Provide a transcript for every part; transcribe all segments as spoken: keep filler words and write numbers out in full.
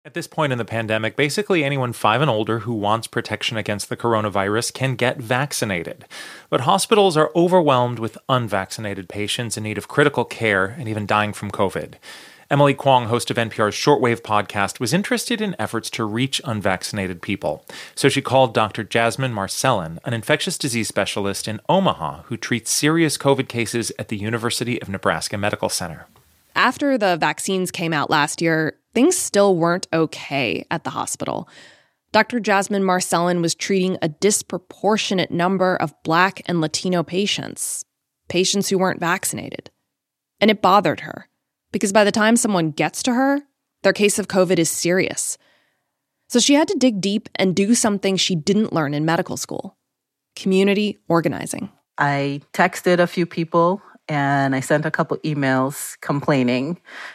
At this point in the pandemic, basically anyone five and older who wants protection against the coronavirus can get vaccinated. But hospitals are overwhelmed with unvaccinated patients in need of critical care and even dying from COVID. Emily Kwong, host of N P R's Shortwave podcast, was interested in efforts to reach unvaccinated people. So she called Doctor Jasmine Marcellin, an infectious disease specialist in Omaha who treats serious COVID cases at the University of Nebraska Medical Center. After the vaccines came out last year, things still weren't okay at the hospital. Doctor Jasmine Marcellin was treating a disproportionate number of Black and Latino patients, patients who weren't vaccinated. And it bothered her, because by the time someone gets to her, their case of COVID is serious. So she had to dig deep and do something she didn't learn in medical school: community organizing. I texted a few people and I sent a couple emails complaining.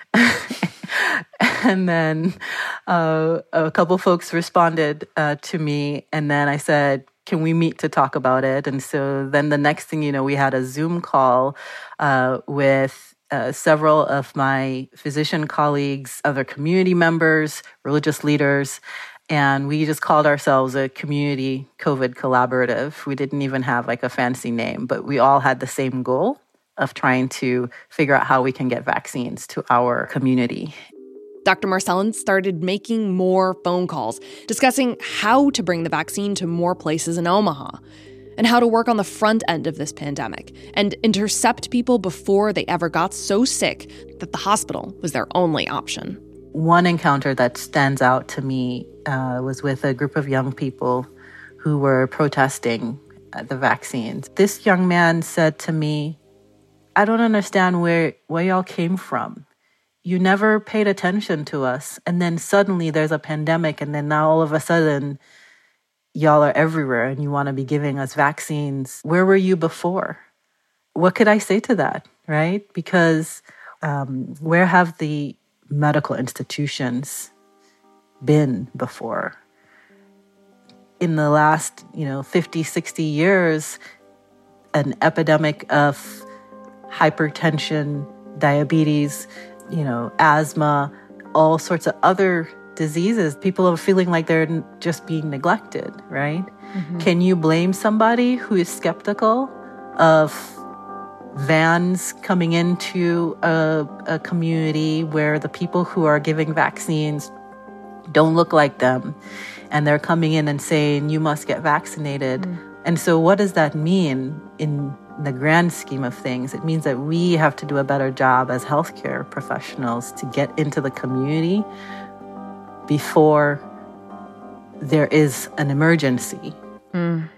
And then uh, a couple folks responded uh, to me. And then I said, can we meet to talk about it? And so then the next thing you know, we had a Zoom call uh, with uh, several of my physician colleagues, other community members, religious leaders. And we just called ourselves a community COVID collaborative. We didn't even have like a fancy name, but we all had the same goal of trying to figure out how we can get vaccines to our community. Doctor Marcellin started making more phone calls, discussing how to bring the vaccine to more places in Omaha, and how to work on the front end of this pandemic and intercept people before they ever got so sick that the hospital was their only option. One encounter that stands out to me uh, was with a group of young people who were protesting uh, the vaccines. This young man said to me, I don't understand where, where y'all came from. You never paid attention to us. And then suddenly there's a pandemic. And then now all of a sudden, y'all are everywhere and you want to be giving us vaccines. Where were you before? What could I say to that, right? Because um, where have the medical institutions been before? In the last, you know, fifty, sixty years, an epidemic of hypertension, diabetes, you know, asthma, all sorts of other diseases. People are feeling like they're just being neglected, right? Mm-hmm. Can you blame somebody who is skeptical of vans coming into a, a community where the people who are giving vaccines don't look like them, and they're coming in and saying, you must get vaccinated? Mm. And so what does that mean in the grand scheme of things? It means that we have to do a better job as healthcare professionals to get into the community before there is an emergency. Mm.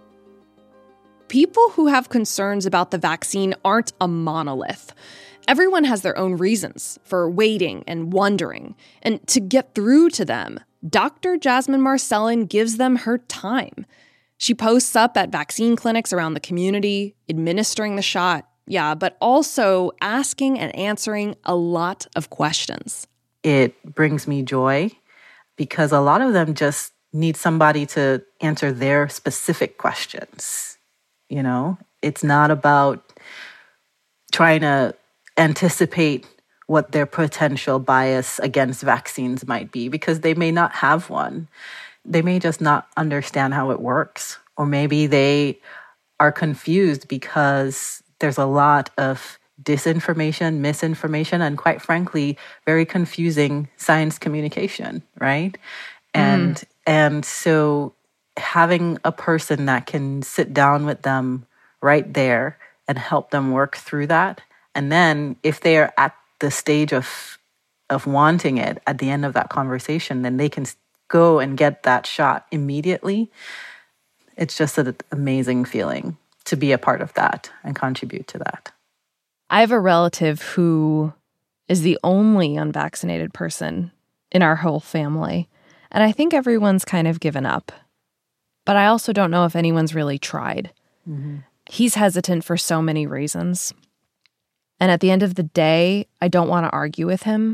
People who have concerns about the vaccine aren't a monolith. Everyone has their own reasons for waiting and wondering. And to get through to them, Doctor Jasmine Marcellin gives them her time. She posts up at vaccine clinics around the community, administering the shot, yeah, but also asking and answering a lot of questions. It brings me joy because a lot of them just need somebody to answer their specific questions. You know, it's not about trying to anticipate what their potential bias against vaccines might be, because they may not have one. They may just not understand how it works. Or maybe they are confused because there's a lot of disinformation, misinformation, and quite frankly, very confusing science communication, right? And mm. and so having a person that can sit down with them right there and help them work through that. And then if they are at the stage of of wanting it at the end of that conversation, then they can go and get that shot immediately. It's just an amazing feeling to be a part of that and contribute to that. I have a relative who is the only unvaccinated person in our whole family, and I think everyone's kind of given up. But I also don't know if anyone's really tried. Mm-hmm. He's hesitant for so many reasons. And at the end of the day, I don't want to argue with him.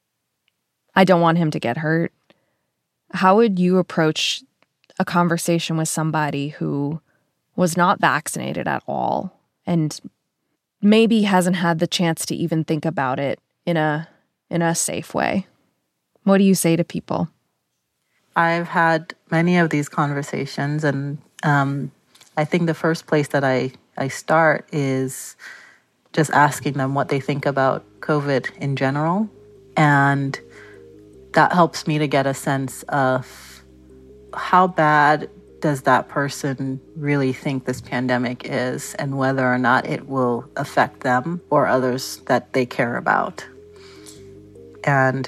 I don't want him to get hurt. How would you approach a conversation with somebody who was not vaccinated at all and maybe hasn't had the chance to even think about it in a in a safe way? What do you say to people? I've had many of these conversations, and um, I think the first place that I, I start is just asking them what they think about COVID in general. And that helps me to get a sense of how bad does that person really think this pandemic is, and whether or not it will affect them or others that they care about. And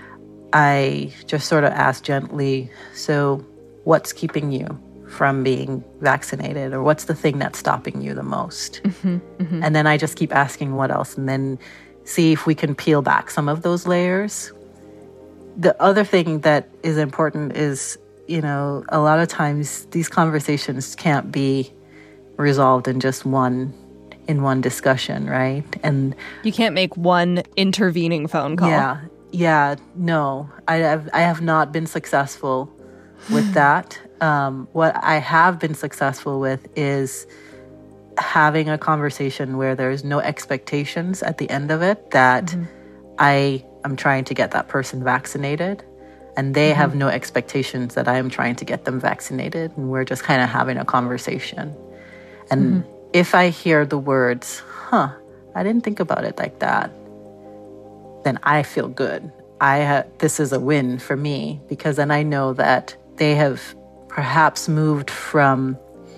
I just sort of ask gently, so what's keeping you from being vaccinated, or what's the thing that's stopping you the most? Mm-hmm, mm-hmm. And then I just keep asking what else, and then see if we can peel back some of those layers. The other thing that is important is, you know, a lot of times these conversations can't be resolved in just one in one discussion, right? And you can't make one intervening phone call. Yeah, yeah, no, I have I have not been successful with that. Um, what I have been successful with is having a conversation where there's no expectations at the end of it that mm-hmm. I am trying to get that person vaccinated, and they mm-hmm. have no expectations that I am trying to get them vaccinated, and we're just kind of having a conversation. And mm-hmm. if I hear the words, huh, I didn't think about it like that, then I feel good. I ha- this is a win for me, because then I know that they have perhaps moved from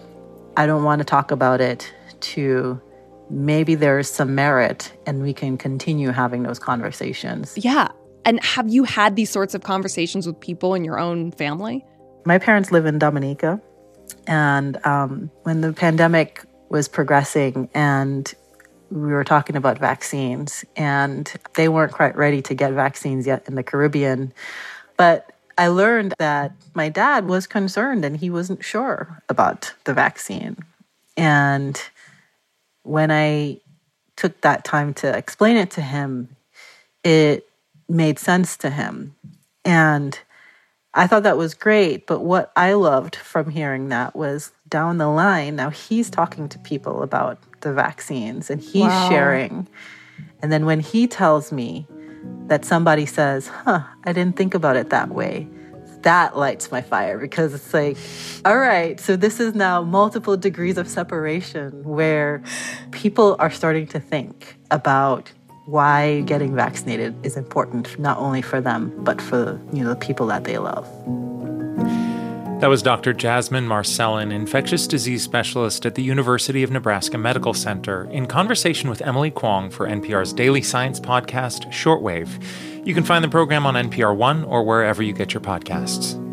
I don't want to talk about it to maybe there's some merit and we can continue having those conversations. Yeah. And have you had these sorts of conversations with people in your own family? My parents live in Dominica. And um, when the pandemic was progressing and we were talking about vaccines, and they weren't quite ready to get vaccines yet in the Caribbean. But I learned that my dad was concerned and he wasn't sure about the vaccine. And when I took that time to explain it to him, it made sense to him. And I thought that was great. But what I loved from hearing that was down the line, now he's talking to people about the vaccines and he's wow. sharing. And then when he tells me that somebody says, huh, I didn't think about it that way, that lights my fire, because it's like, all right, so this is now multiple degrees of separation where people are starting to think about why getting vaccinated is important, not only for them, but for, you know, the people that they love. That was Doctor Jasmine Marcellin, infectious disease specialist at the University of Nebraska Medical Center, in conversation with Emily Kwong for N P R's daily science podcast, Shortwave. You can find the program on N P R One or wherever you get your podcasts.